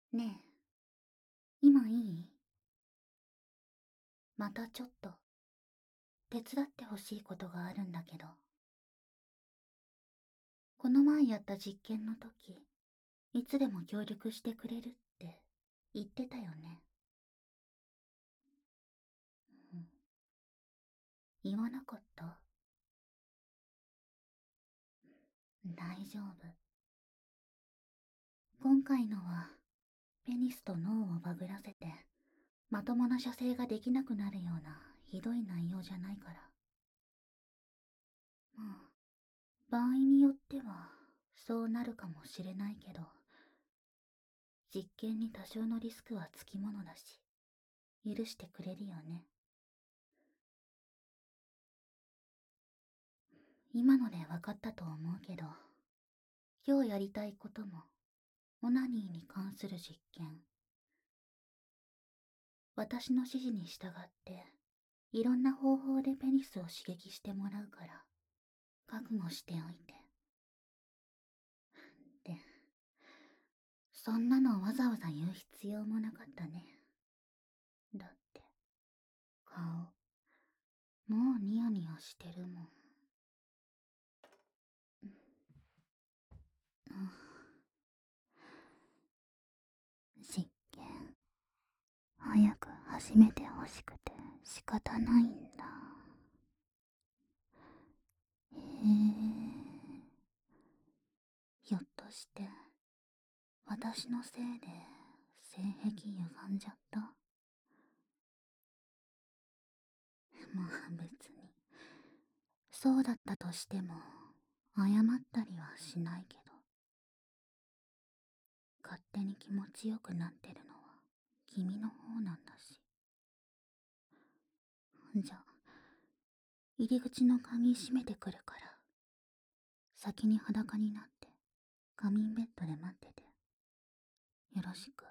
ねえ、今いい？またちょっと手伝ってほしいことがあるんだけど。この前やった実験の時、いつでも協力してくれるって言ってたよね。うん、言わなかった？大丈夫。今回のは、ペニスと脳をバグらせて、まともな射精ができなくなるようなひどい内容じゃないから。まあ、場合によっては、そうなるかもしれないけど、実験に多少のリスクはつきものだし、許してくれるよね。今ので分かったと思うけど、今日やりたいことも、オナニーに関する実験。私の指示に従って、いろんな方法でペニスを刺激してもらうから、覚悟しておいて。で、そんなのわざわざ言う必要もなかったね。だって、顔、もうニヤニヤしてるもん。実験、早く始めてほしくて仕方ないんだ。へえ、ひょっとして、私のせいで性癖歪んじゃった？まあ別に、そうだったとしても、謝ったりはしないけど、勝手に気持ちよくなってるのは君の方なんだし。じゃあ、入り口の鍵閉めてくるから、先に裸になって仮眠ベッドで待ってて。よろしく。